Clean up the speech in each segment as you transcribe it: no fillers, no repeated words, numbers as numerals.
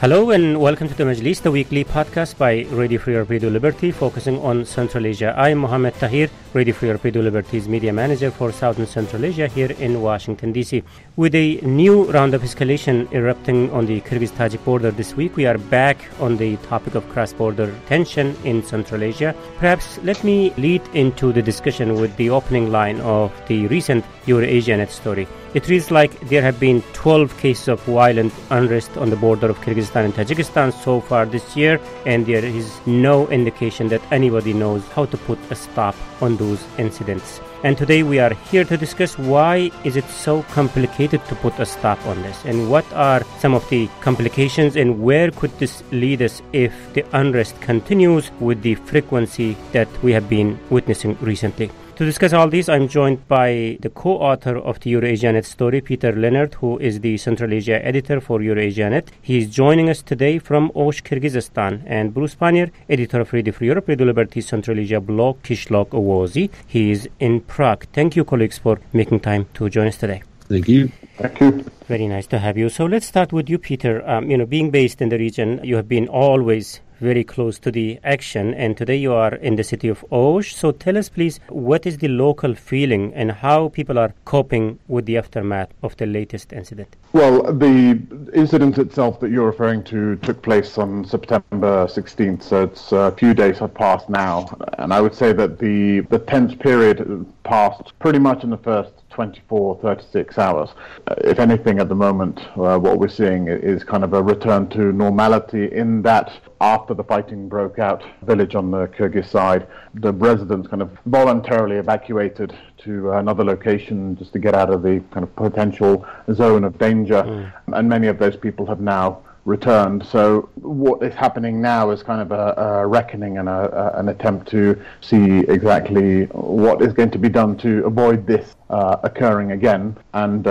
Hello and welcome to the Majlis, the weekly podcast by Radio Free Europe, Radio Liberty, focusing on Central Asia. I am Mohammed Tahir, Radio Free Europe, Radio Liberty's media manager for Southern Central Asia here in Washington, D.C. With a new round of escalation erupting on the Kyrgyz-Tajik border this week, we are back on the topic of cross-border tension in Central Asia. Perhaps let me lead into the discussion with the opening line of the recent EuroAsiaNet story. It reads like there have been 12 cases of violent unrest on the border of Kyrgyzstan and Tajikistan so far this year, and there is no indication that anybody knows how to put a stop on those incidents. And today we are here to discuss why is it so complicated to put a stop on this, and what are some of the complications, and where could this lead us if the unrest continues with the frequency that we have been witnessing recently. To discuss all these, I'm joined by the co-author of the EuroAsiaNet story, Peter Leonard, who is the Central Asia editor for EuroAsiaNet. He is joining us today from Osh, Kyrgyzstan, and Bruce Pannier, editor of Radio Free Europe, Radio Liberty Central Asia blog, Kishlok Owozi. He is in Prague. Thank you, colleagues, for making time to join us today. Thank you. Thank you. Very nice to have you. So let's start with you, Peter. Being based in the region, you have been always very close to the action, and today you are in the city of Osh. So tell us, please, what is the local feeling and how people are coping with the aftermath of the latest incident? Well, the incident itself that you're referring to took place on September 16th, so it's a few days have passed now, and I would say that the tense period passed pretty much in the first 24, 36 hours. If anything, at the moment, what we're seeing is kind of a return to normality in that after the fighting broke out, village on the Kyrgyz side, the residents kind of voluntarily evacuated to another location just to get out of the kind of potential zone of danger. And many of those people have now returned. So what is happening now is kind of a reckoning and an attempt to see exactly what is going to be done to avoid this occurring again. And,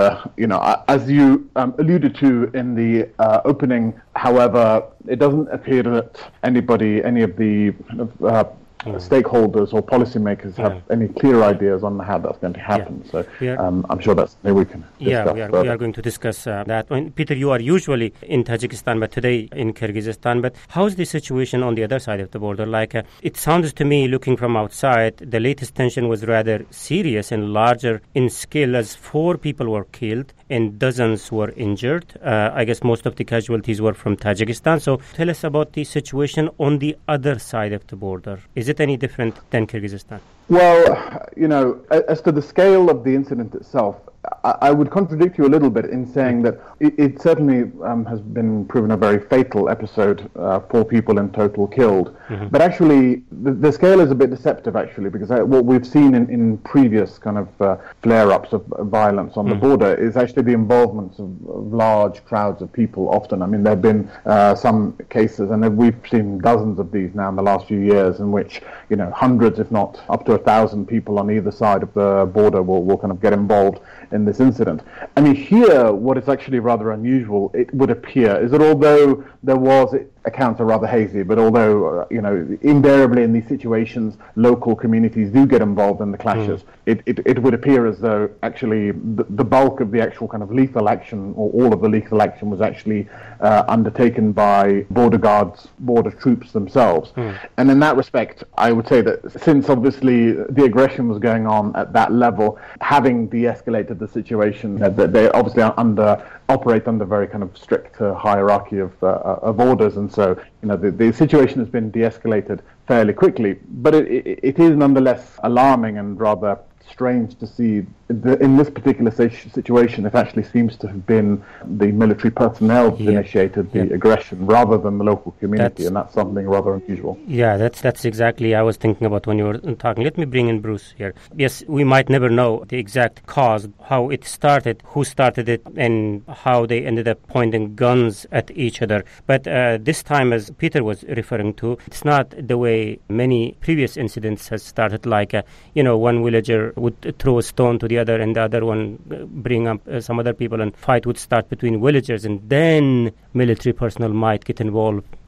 as you alluded to in the opening, however, it doesn't appear that any of the stakeholders or policymakers have any clear ideas on how that's going to happen. So I'm sure that's something we can discuss. We are going to discuss that. Peter, you are usually in Tajikistan, but today in Kyrgyzstan. But how's the situation on the other side of the border? It sounds to me, looking from outside, the latest tension was rather serious and larger in scale, as 4 people were killed and dozens were injured. I guess most of the casualties were from Tajikistan. So tell us about the situation on the other side of the border. Is it any different than Kyrgyzstan? Well, as to the scale of the incident itself, I would contradict you a little bit in saying that it certainly has been proven a very fatal episode, 4 people in total killed. But actually, the scale is a bit deceptive, actually, because what we've seen in previous kind of flare-ups of violence on the border is actually the involvement of large crowds of people often. I mean, there have been some cases, and we've seen dozens of these now in the last few years, in which, hundreds, if not up to 1,000 people on either side of the border will kind of get involved in this incident. I mean, here, what is actually rather unusual, it would appear, is that although there was, accounts are rather hazy, but although, invariably in these situations, local communities do get involved in the clashes, it would appear as though actually the bulk of the actual kind of lethal action, or all of the lethal action, was actually undertaken by border guards, border troops themselves. And in that respect, I would say that since obviously the aggression was going on at that level, having de-escalated the situation, that they obviously operate under very kind of strict hierarchy of orders, and so the situation has been de-escalated fairly quickly. But it is nonetheless alarming and rather strange to see in this particular situation, it actually seems to have been the military personnel that initiated the aggression rather than the local community, and that's something rather unusual. Yeah, that's exactly I was thinking about when you were talking. Let me bring in Bruce here. Yes, we might never know the exact cause, how it started, who started it, and how they ended up pointing guns at each other. But this time, as Peter was referring to, it's not the way many previous incidents has started, like, one villager would throw a stone to the other and the other one bring up some other people, and fight would start between villagers, and then military personnel might get involved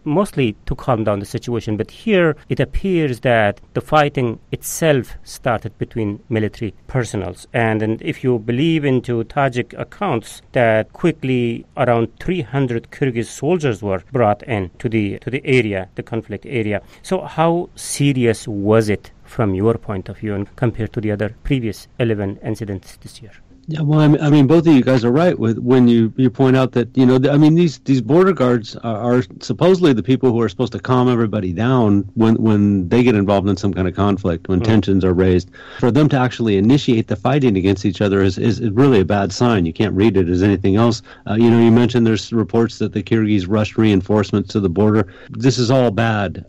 mostly to calm down the situation. But here it appears that the fighting itself started between military personnels. And if you believe into Tajik accounts, that quickly around 300 Kyrgyz soldiers were brought in to the area, the conflict area. So how serious was it from your point of view and compared to the other previous 11 incidents this year? Yeah, well, I mean, both of you guys are right when you point out that, these border guards are supposedly the people who are supposed to calm everybody down when they get involved in some kind of conflict, when tensions are raised. For them to actually initiate the fighting against each other is really a bad sign. You can't read it as anything else. You mentioned there's reports that the Kyrgyz rushed reinforcements to the border. This is all bad.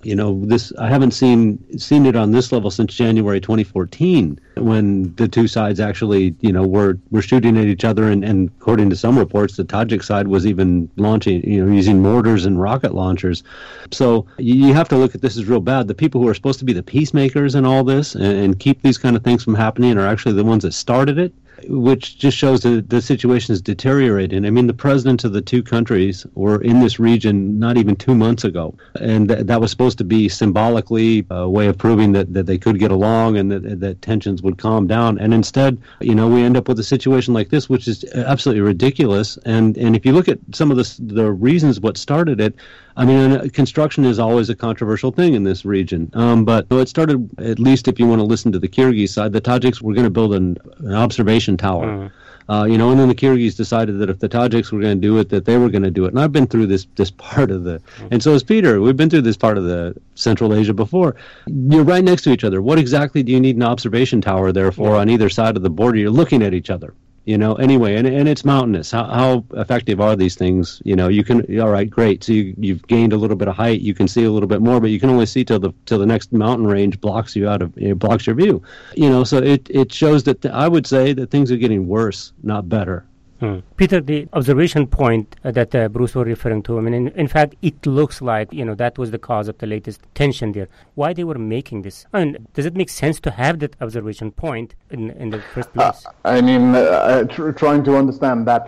I haven't seen it on this level since January 2014, when the two sides actually, were shooting at each other, and according to some reports, the Tajik side was even launching, using mortars and rocket launchers. So you have to look at this as real bad. The people who are supposed to be the peacemakers in all this and keep these kind of things from happening are actually the ones that started it, which just shows that the situation is deteriorating. I mean, the presidents of the two countries were in this region not even 2 months ago, and that was supposed to be symbolically a way of proving that they could get along and that tensions would calm down. And instead, we end up with a situation like this, which is absolutely ridiculous. And if you look at some of the reasons what started it, I mean, construction is always a controversial thing in this region. But it started, at least if you want to listen to the Kyrgyz side, the Tajiks were going to build an observation tower. And then the Kyrgyz decided that if the Tajiks were going to do it, that they were going to do it. And I've been through this part of and so has Peter. We've been through this part of the Central Asia before. You're right next to each other. What exactly do you need an observation tower there for on either side of the border? You're looking at each other. Anyway, and it's mountainous. How effective are these things? You can, all right, great. So you've gained a little bit of height. You can see a little bit more, but you can only see till the next mountain range blocks you blocks your view. So it shows that I would say that things are getting worse, not better. Peter, the observation point that Bruce was referring to, I mean, in fact, it looks like, that was the cause of the latest tension there. Why they were making this? I mean, does it make sense to have that observation point in the first place? Trying to understand that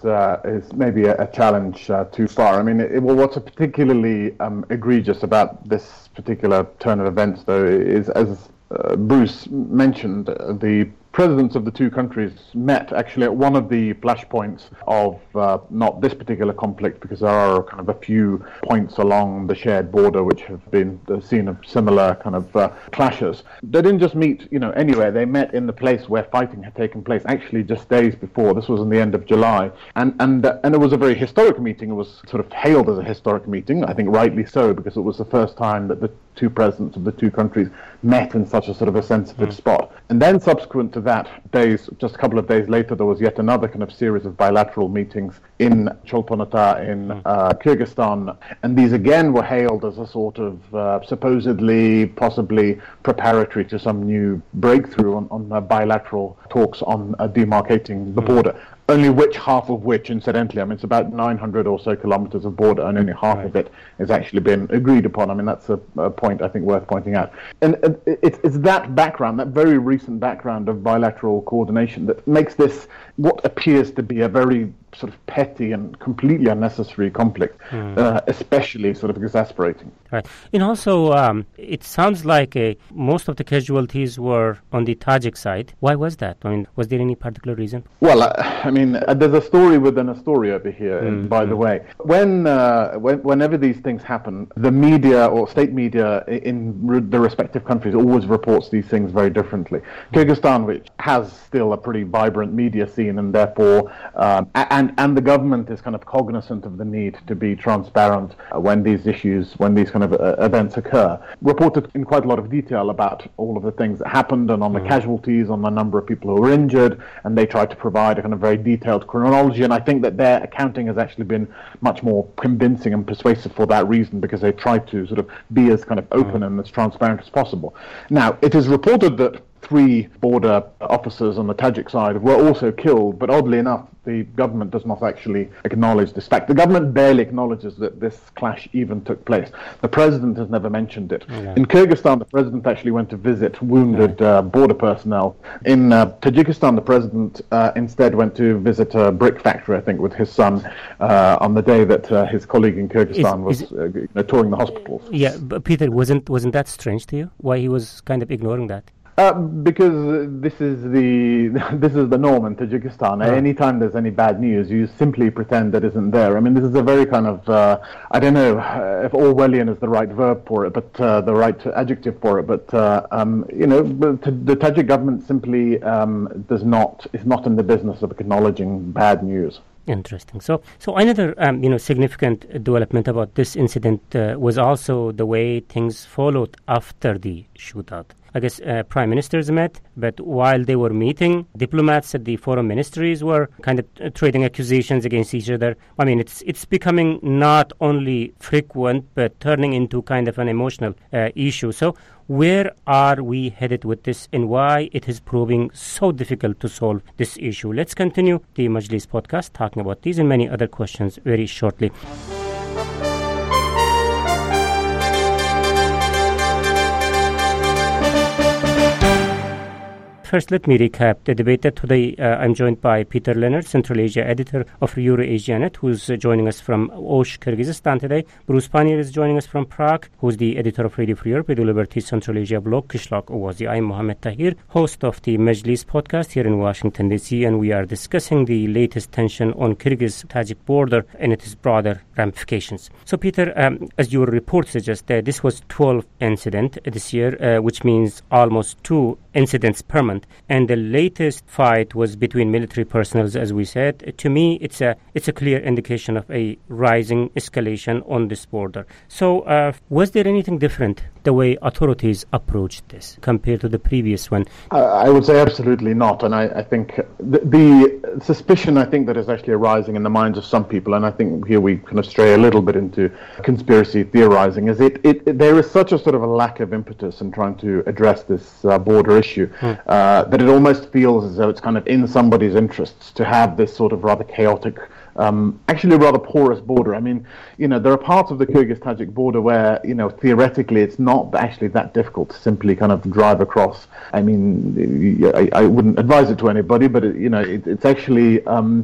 is maybe a challenge too far. I mean, what's particularly egregious about this particular turn of events, though, is, as Bruce mentioned, the presidents of the two countries met actually at one of the flashpoints of not this particular conflict, because there are kind of a few points along the shared border which have been the scene of similar kind of clashes. They didn't just meet, anywhere. They met in the place where fighting had taken place, actually just days before. This was in the end of July, and it was a very historic meeting. It was sort of hailed as a historic meeting, I think rightly so, because it was the first time that the two presidents of the two countries met in such a sort of a sensitive spot. And then subsequent to that, just a couple of days later, there was yet another kind of series of bilateral meetings in Cholpon-Ata in Kyrgyzstan, and these again were hailed as a sort of supposedly, possibly preparatory to some new breakthrough on bilateral talks on demarcating the border. Only half of which, incidentally, I mean, it's about 900 or so kilometers of border, and only half of it has actually been agreed upon. I mean, that's a point I think worth pointing out. And it's that background, that very recent background of bilateral coordination, that makes this what appears to be a very sort of petty and completely unnecessary conflict, especially sort of exasperating. Right. And also, it sounds like most of the casualties were on the Tajik side. Why was that? I mean, was there any particular reason? Well, there's a story within a story over here, by the way. Whenever these things happen, the media or state media in the respective countries always reports these things very differently. Kyrgyzstan, which has still a pretty vibrant media scene, and therefore, and the government is kind of cognizant of the need to be transparent when these kind of events occur, reported in quite a lot of detail about all of the things that happened and on the casualties, on the number of people who were injured, and they tried to provide a kind of very detailed chronology. And I think that their accounting has actually been much more convincing and persuasive for that reason, because they tried to sort of be as kind of open and as transparent as possible. Now, it is reported that 3 border officers on the Tajik side were also killed, but oddly enough, the government does not actually acknowledge this fact. The government barely acknowledges that this clash even took place. The president has never mentioned it. Yeah. In Kyrgyzstan, the president actually went to visit wounded border personnel. In Tajikistan, the president instead went to visit a brick factory, I think, with his son on the day that his colleague in Kyrgyzstan was touring the hospitals. Yeah, but Peter, wasn't that strange to you? Why he was kind of ignoring that? Because this is the norm in Tajikistan. Anytime there's any bad news, you simply pretend that isn't there. I mean, this is a very kind of I don't know if Orwellian is the right verb for it, but the right adjective for it. But the Tajik government simply is not in the business of acknowledging bad news. Interesting. So another significant development about this incident was also the way things followed after the shootout. I guess prime ministers met, but while they were meeting, diplomats at the foreign ministries were kind of trading accusations against each other. I mean, it's becoming not only frequent, but turning into kind of an emotional issue. So where are we headed with this, and why it is proving so difficult to solve this issue? Let's continue the Majlis podcast talking about these and many other questions very shortly. First, let me recap the debate. Today, I'm joined by Peter Leonard, Central Asia editor of EuroAsiaNet, who's joining us from Osh, Kyrgyzstan today. Bruce Pannier is joining us from Prague, who's the editor of Radio Free Europe, Radio Liberty Central Asia blog, Qishloq Owazi. I'm Mohammed Tahir, host of the Majlis podcast here in Washington, D.C., and we are discussing the latest tension on Kyrgyz-Tajik border and its broader ramifications. So, Peter, as your report suggests, this was 12th incident this year, which means almost 2 incidents per month. And the latest fight was between military personnel, as we said. To me, it's a clear indication of a rising escalation on this border. So was there anything different, the way authorities approached this, compared to the previous one? I would say absolutely not. And I think the suspicion, I think, that is actually arising in the minds of some people, and I think here we kind of stray a little bit into conspiracy theorizing, is there is such a sort of a lack of impetus in trying to address this border issue. That it almost feels as though it's kind of in somebody's interests to have this sort of rather chaotic, actually rather porous border. I mean, there are parts of the Kyrgyz-Tajik border where, theoretically it's not actually that difficult to simply kind of drive across. I mean, I wouldn't advise it to anybody, but it's actually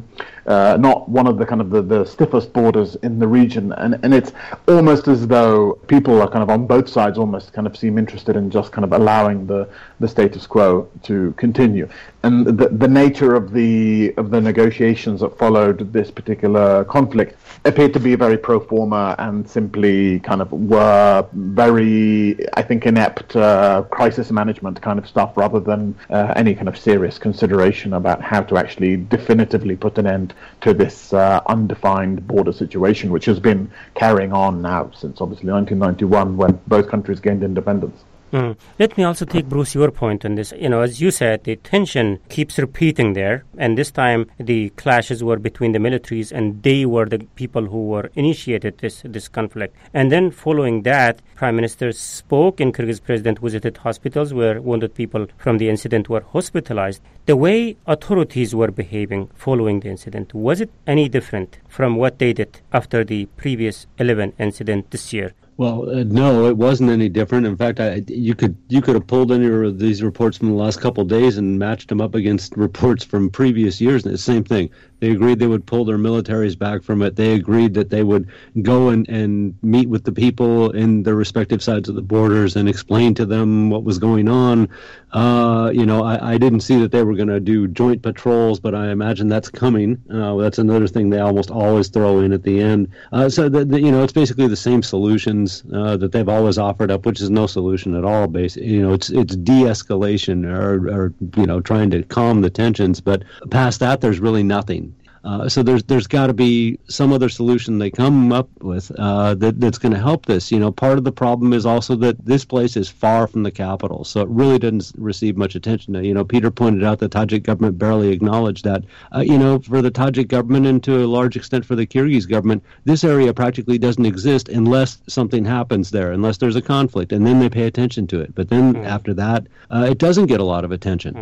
not one of the kind of the stiffest borders in the region, and it's almost as though people are kind of on both sides almost kind of seem interested in just kind of allowing the status quo to continue. And the nature of the negotiations that followed this particular conflict appeared to be very pro forma and simply kind of were very, I think, inept crisis management kind of stuff, rather than any kind of serious consideration about how to actually definitively put an end to this undefined border situation, which has been carrying on now since obviously 1991, when both countries gained independence. Let me also take, Bruce, your point on this. As you said, the tension keeps repeating there, and this time the clashes were between the militaries, and they were the people who were initiated this conflict. And then following that, Prime Minister spoke, and Kyrgyz President visited hospitals where wounded people from the incident were hospitalized. The way authorities were behaving following the incident, was it any different from what they did after the previous 11 incident this year? Well, no, it wasn't any different. In fact, you could have pulled any of these reports from the last couple of days and matched them up against reports from previous years. And the same thing. They agreed they would pull their militaries back from it. They agreed that they would go and meet with the people in their respective sides of the borders and explain to them what was going on. I didn't see that they were going to do joint patrols, but I imagine that's coming. That's another thing they almost always throw in at the end. It's basically the same solutions that they've always offered up, which is no solution at all. Basically, it's de-escalation or trying to calm the tensions. But past that, there's really nothing. So there's got to be some other solution they come up with that's going to help this. Part of the problem is also that this place is far from the capital, so it really doesn't receive much attention. Peter pointed out the Tajik government barely acknowledged that. For the Tajik government and to a large extent for the Kyrgyz government, this area practically doesn't exist unless something happens there, unless there's a conflict, and then they pay attention to it. But then after that, it doesn't get a lot of attention.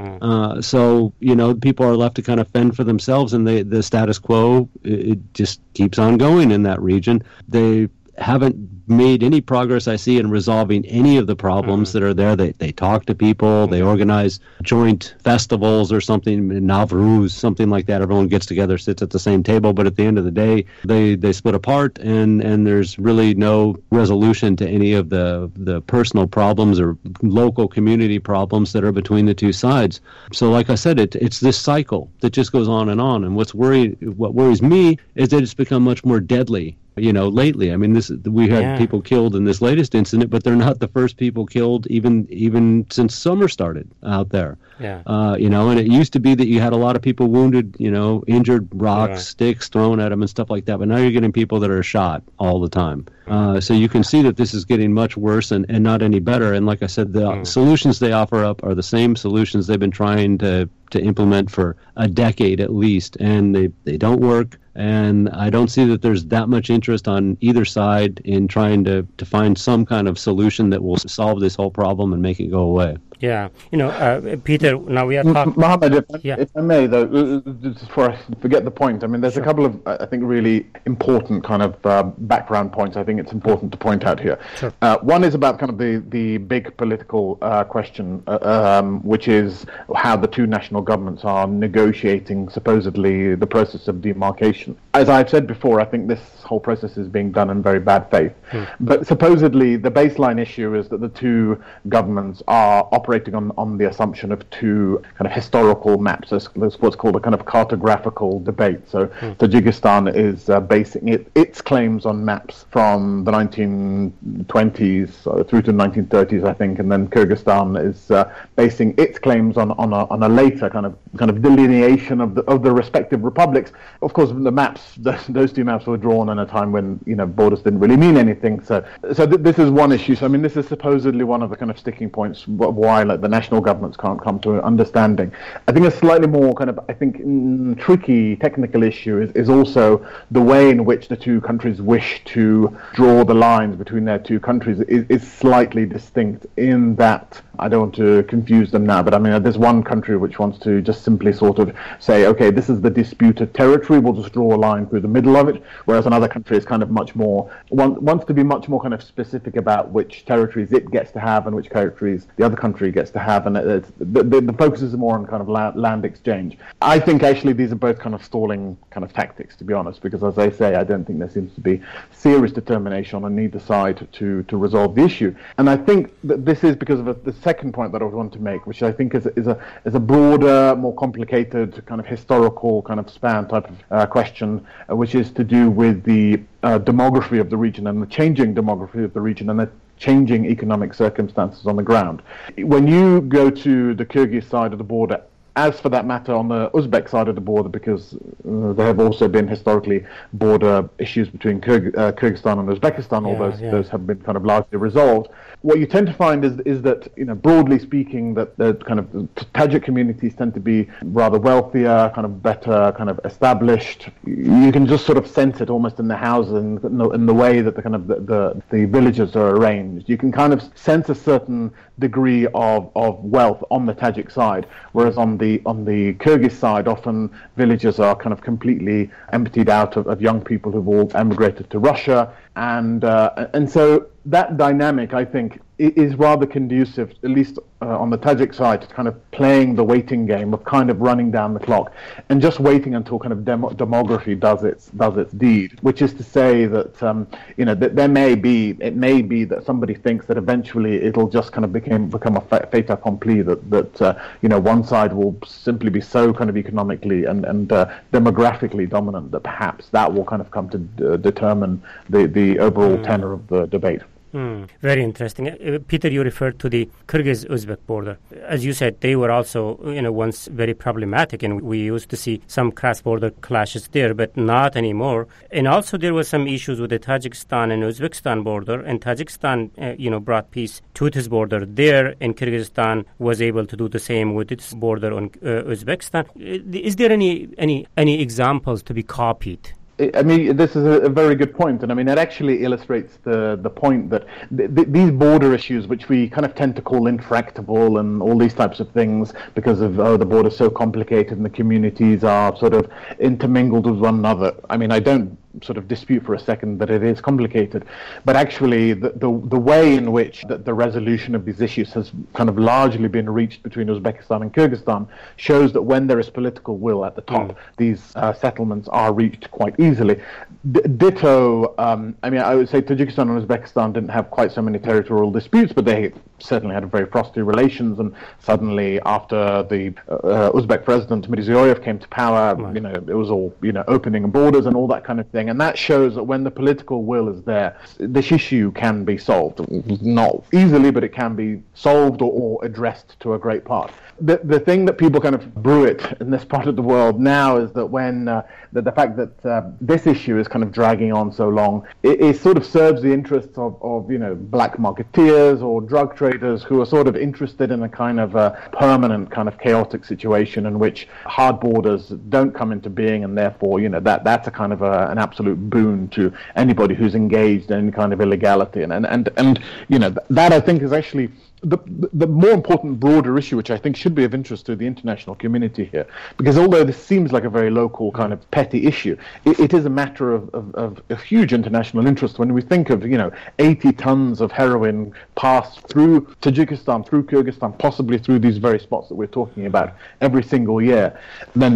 So people are left to kind of fend for themselves, and the status quo, it just keeps on going in that region. They haven't made any progress, I see, in resolving any of the problems that are there. They talk to people, they organize joint festivals or something, Navruz, something like that. Everyone gets together, sits at the same table, but at the end of the day, they split apart, and there's really no resolution to any of the personal problems or local community problems that are between the two sides. So like I said, it's this cycle that just goes on, and what worries me is that it's become much more deadly lately. I mean, we had people killed in this latest incident, but they're not the first people killed even since summer started out there. And it used to be that you had a lot of people wounded, injured, rocks, sticks thrown at them and stuff like that. But now you're getting people that are shot all the time. So you can see that this is getting much worse and not any better. And like I said, the solutions they offer up are the same solutions they've been trying to implement for a decade at least, and they don't work. And I don't see that there's that much interest on either side in trying to find some kind of solution that will solve this whole problem and make it go away. Yeah. Peter, now we are talking... Mohammed, if I may, though, just before I forget the point, I mean, there's a couple of, I think, really important kind of background points I think it's important to point out here. Sure. One is about kind of the big political question, which is how the two national governments are negotiating, supposedly, the process of demarcation. As I've said before, I think this whole process is being done in very bad faith. But supposedly, the baseline issue is that the two governments are operating on the assumption of two kind of historical maps. There's what's called a kind of cartographical debate. So Tajikistan is basing its claims on maps from the 1920s through to the 1930s, I think, and then Kyrgyzstan is basing its claims on a later kind of delineation of the respective republics. Of course, the maps, those two maps were drawn in a time when borders didn't really mean anything. So this is one issue. So I mean, this is supposedly one of the kind of sticking points why the national governments can't come to an understanding. I think a slightly more kind of tricky technical issue is also the way in which the two countries wish to draw the lines between their two countries is slightly distinct in that, I don't want to confuse them now, but I mean, there's one country which wants to just simply sort of say, okay, this is the disputed territory, we'll just draw a line through the middle of it, whereas another country is kind of much more, wants to be much more kind of specific about which territories it gets to have and which territories the other country gets to have, and the focus is more on kind of land exchange. I think actually these are both kind of stalling kind of tactics, to be honest, because as I say, I don't think there seems to be serious determination on either side to resolve the issue. And I think that this is because of the second point that I want to make, which I think is a broader, more complicated kind of historical kind of span type of question, which is to do with the demography of the region and the changing demography of the region and the changing economic circumstances on the ground. When you go to the Kyrgyz side of the border, as for that matter on the Uzbek side of the border, because there have also been historically border issues between Kyrgyzstan and Uzbekistan, those have been kind of largely resolved. What you tend to find is that, broadly speaking, that the kind of Tajik communities tend to be rather wealthier, kind of better, kind of established. You can just sort of sense it almost in the houses and in the way that the kind of the villages are arranged. You can kind of sense a certain degree of wealth on the Tajik side, whereas on the Kyrgyz side, often villages are kind of completely emptied out of young people who've all emigrated to Russia, and so that dynamic, I think, is rather conducive, at least on the Tajik side, to kind of playing the waiting game of kind of running down the clock and just waiting until kind of demography does its deed. Which is to say that that it may be that somebody thinks that eventually it'll just kind of become a fait accompli that one side will simply be so kind of economically and demographically dominant that perhaps that will kind of come to determine the overall tenor of the debate. Very interesting. Peter, you referred to the Kyrgyz-Uzbek border. As you said, they were also, once very problematic, and we used to see some cross-border clashes there, but not anymore. And also there were some issues with the Tajikistan and Uzbekistan border, and Tajikistan, brought peace to its border there, and Kyrgyzstan was able to do the same with its border on Uzbekistan. Is there any examples to be copied? I mean, this is a very good point, and I mean, it actually illustrates the point that these border issues, which we kind of tend to call intractable and all these types of things because of the border's so complicated and the communities are sort of intermingled with one another. I mean, I don't sort of dispute for a second that it is complicated, but actually the way in which the resolution of these issues has kind of largely been reached between Uzbekistan and Kyrgyzstan shows that when there is political will at the top, these settlements are reached quite easily. Ditto, I mean, I would say Tajikistan and Uzbekistan didn't have quite so many territorial disputes, but they certainly had very frosty relations, and suddenly after the Uzbek president Mirziyoyev came to power, it was all, opening borders and all that kind of thing. And that shows that when the political will is there, this issue can be solved. Not easily, but it can be solved or addressed to a great part. The thing that people kind of brew it in this part of the world now is that when the fact that this issue is kind of dragging on so long, it sort of serves the interests of black marketeers or drug traders who are sort of interested in a kind of a permanent kind of chaotic situation in which hard borders don't come into being, and therefore that's a kind of an absolute boon to anybody who's engaged in any kind of illegality, and that I think is actually the more important, broader issue, which I think should be of interest to the international community here, because although this seems like a very local kind of petty issue, it is a matter of huge international interest. When we think of 80 tons of heroin passed through Tajikistan, through Kyrgyzstan, possibly through these very spots that we're talking about every single year, then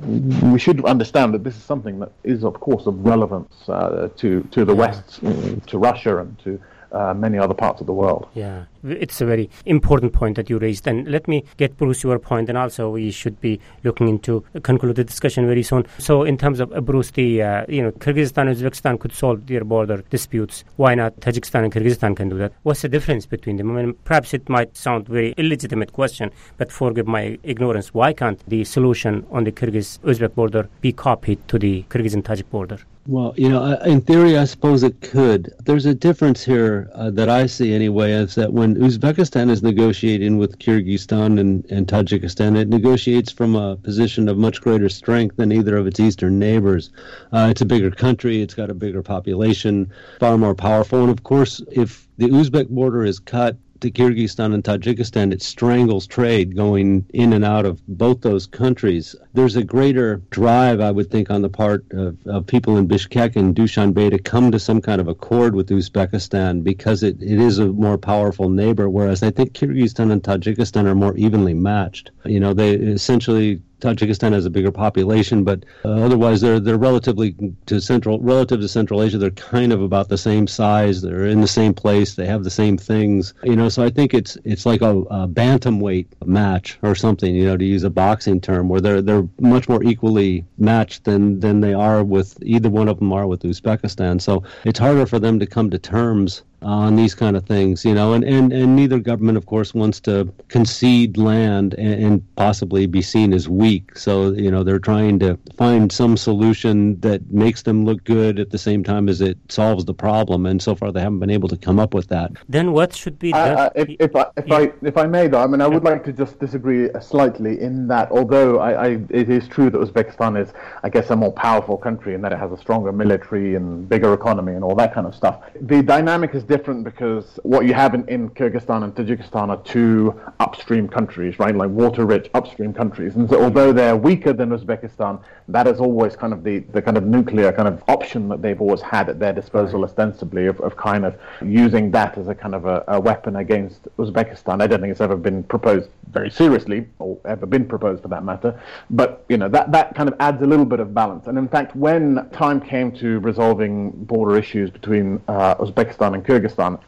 we should understand that this is something that is, of course, of relevance to the West, to Russia, and to many other parts of the world. Yeah, it's a very important point that you raised. And let me get, Bruce, your point, and also we should be looking into conclude the discussion very soon. So in terms of, Bruce, the Kyrgyzstan and Uzbekistan could solve their border disputes. Why not Tajikistan and Kyrgyzstan can do that? What's the difference between them? I mean, perhaps it might sound very illegitimate question, but forgive my ignorance. Why can't the solution on the Kyrgyz-Uzbek border be copied to the Kyrgyz and Tajik border? Well, in theory, I suppose it could. There's a difference here that I see anyway, is that when Uzbekistan is negotiating with Kyrgyzstan and Tajikistan, it negotiates from a position of much greater strength than either of its eastern neighbors. It's a bigger country, it's got a bigger population, far more powerful. And of course, if the Uzbek border is cut to Kyrgyzstan and Tajikistan, it strangles trade going in and out of both those countries. There's a greater drive, I would think, on the part of people in Bishkek and Dushanbe to come to some kind of accord with Uzbekistan because it is a more powerful neighbor, whereas I think Kyrgyzstan and Tajikistan are more evenly matched. They essentially, Tajikistan has a bigger population, but otherwise they're relative to Central Asia. They're kind of about the same size. They're in the same place. They have the same things. So I think it's like a bantamweight match or something. To use a boxing term, where they're much more equally matched than they are with either one of them are with Uzbekistan. So it's harder for them to come to terms on these kind of things, and neither government, of course, wants to concede land and possibly be seen as weak. So, they're trying to find some solution that makes them look good at the same time as it solves the problem. And so far, they haven't been able to come up with that. Then what should be done? If I may, though, I would like to just disagree slightly in that, although it is true that Uzbekistan is, I guess, a more powerful country in that it has a stronger military and bigger economy and all that kind of stuff. The dynamic is different because what you have in Kyrgyzstan and Tajikistan are two upstream countries, right? Like water-rich upstream countries. And so although they're weaker than Uzbekistan, that is always kind of the kind of nuclear kind of option that they've always had at their disposal, ostensibly, of kind of using that as a kind of a weapon against Uzbekistan. I don't think it's ever been proposed very seriously, or ever been proposed for that matter. But, that kind of adds a little bit of balance. And in fact, when time came to resolving border issues between Uzbekistan and Kyrgyzstan,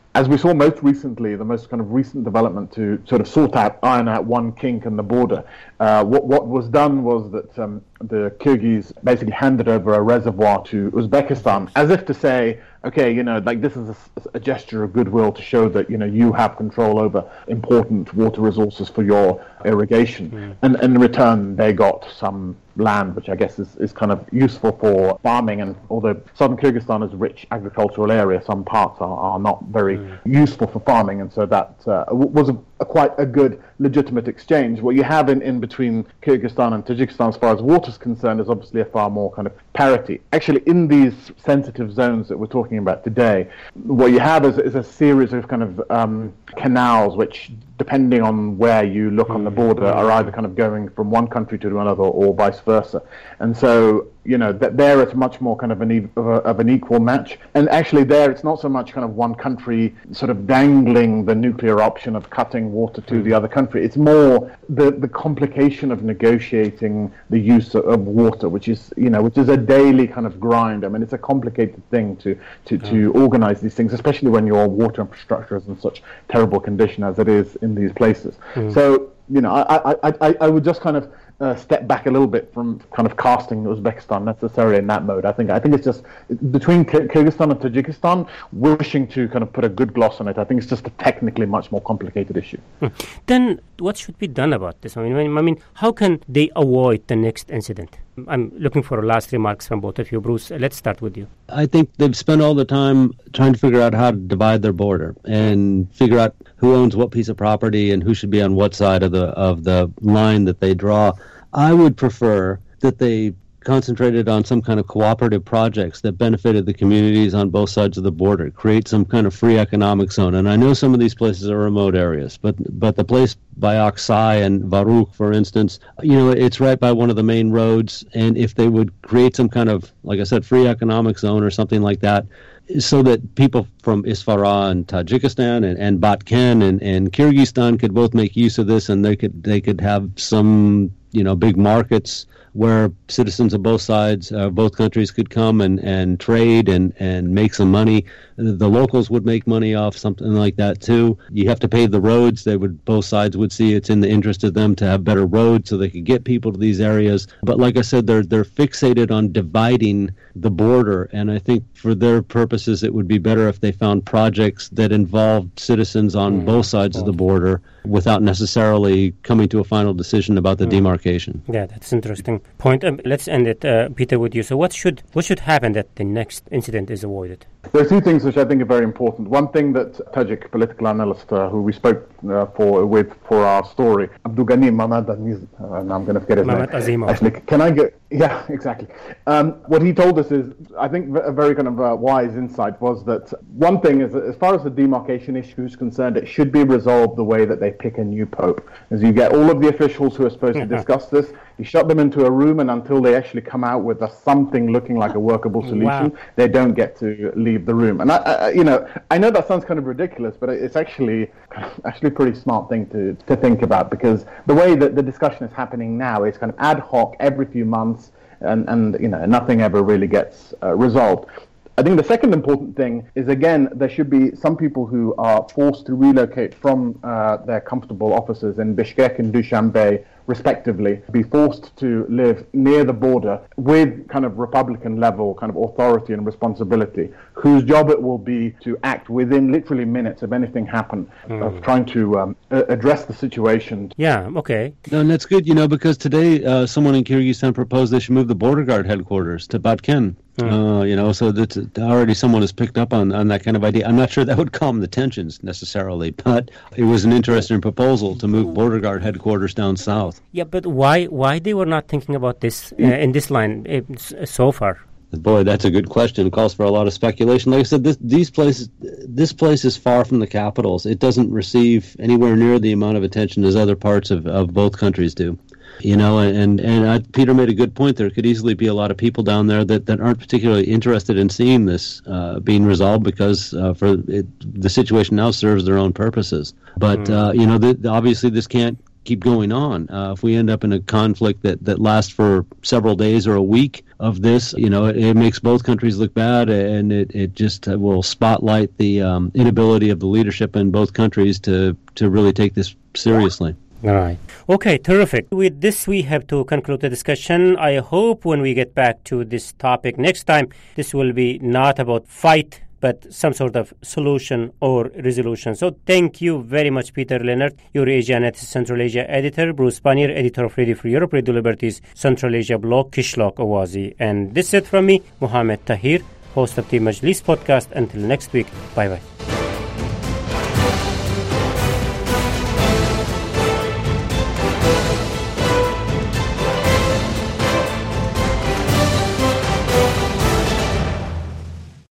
as we saw most recently, the most kind of recent development to sort of iron out one kink in the border, what was done was that the Kyrgyz basically handed over a reservoir to Uzbekistan, as if to say, okay, like this is a gesture of goodwill to show that, you have control over important water resources for your irrigation. And in return, they got some land, which I guess is kind of useful for farming. And although southern Kyrgyzstan is a rich agricultural area, some parts are not very useful for farming. And so that was quite a good, legitimate exchange. What you have in between Kyrgyzstan and Tajikistan as far as water is concerned is obviously a far more kind of parity. Actually, in these sensitive zones that we're talking about today, what you have is a series of kind of canals which, depending on where you look on the border, are either kind of going from one country to another or vice versa. And so, there it's much more kind of an equal match. And actually there it's not so much kind of one country sort of dangling the nuclear option of cutting water to the other country. It's more the complication of negotiating the use of water, which is a daily kind of grind. I mean, it's a complicated thing to organize these things, especially when your water infrastructure is in such terrible condition as it is in these places. So, I would just kind of step back a little bit from kind of casting Uzbekistan necessarily in that mode. I think it's just between Kyrgyzstan and Tajikistan, wishing to kind of put a good gloss on it. I think it's just a technically much more complicated issue. Then what should be done about this? I mean, how can they avoid the next incident? I'm looking for last remarks from both of you. Bruce, let's start with you. I think they've spent all the time trying to figure out how to divide their border and figure out who owns what piece of property and who should be on what side of the line that they draw. I would prefer that they concentrated on some kind of cooperative projects that benefited the communities on both sides of the border, create some kind of free economic zone. And I know some of these places are remote areas, but the place by Aksai and Varukh, for instance, it's right by one of the main roads. And if they would create some kind of, like I said, free economic zone or something like that, so that people from Isfahan and Tajikistan and Batken and Kyrgyzstan could both make use of this, and they could have some big markets where citizens of both sides, both countries could come and trade and make some money. The locals would make money off something like that too. You have to pave the roads. Both sides would see it's in the interest of them to have better roads so they could get people to these areas. But like I said, they're fixated on dividing the border, and I think for their purposes it would be better if they found projects that involved citizens on both sides of the border without necessarily coming to a final decision about the demarcation. Yeah, that's an interesting point. Let's end it, Peter, with you. So what should happen that the next incident is avoided? There are two things which I think are very important. One thing that Tajik political analyst who we spoke for our story, Abdulghani Mamad, and I'm going to forget his name. Azimov. Actually, can I get? Yeah, exactly. What he told us is, I think, a very kind of wise insight was that one thing is that as far as the demarcation issue is concerned, it should be resolved the way that they pick a new pope. As you get all of the officials who are supposed to discuss this, you shut them into a room, and until they actually come out with something looking like a workable solution, they don't get to leave the room. And I know that sounds kind of ridiculous, but it's actually a pretty smart thing to think about, because the way that the discussion is happening now is kind of ad hoc every few months, and nothing ever really gets resolved. I think the second important thing is, again, there should be some people who are forced to relocate from their comfortable offices in Bishkek and Dushanbe, respectively, be forced to live near the border with kind of Republican level kind of authority and responsibility, whose job it will be to act within literally minutes of anything happen, of trying to address the situation. Yeah, okay. No, and that's good, because today someone in Kyrgyzstan proposed they should move the border guard headquarters to Batken. So that's already someone has picked up on that kind of idea. I'm not sure that would calm the tensions necessarily, but it was an interesting proposal to move border guard headquarters down south. Yeah, but why they were not thinking about this in this line so far? Boy, that's a good question. It calls for a lot of speculation. Like I said, this place is far from the capitals. It doesn't receive anywhere near the amount of attention as other parts of both countries do. Peter made a good point. There could easily be a lot of people down there that aren't particularly interested in seeing this being resolved, because the situation now serves their own purposes. But obviously this can't keep going on. If we end up in a conflict that lasts for several days or a week, of this. It makes both countries look bad, and it just will spotlight the inability of the leadership in both countries to really take this seriously. All right. Okay, terrific. With this, we have to conclude the discussion. I hope when we get back to this topic next time, this will be not about fight, but some sort of solution or resolution. So thank you very much, Peter Leonard, your Asia and Central Asia editor, Bruce Pannier, editor of Radio Free Europe, Radio Liberty's Central Asia blog, Kishlok Awazi. And this is it from me, Mohammed Tahir, host of the Majlis podcast. Until next week, bye-bye.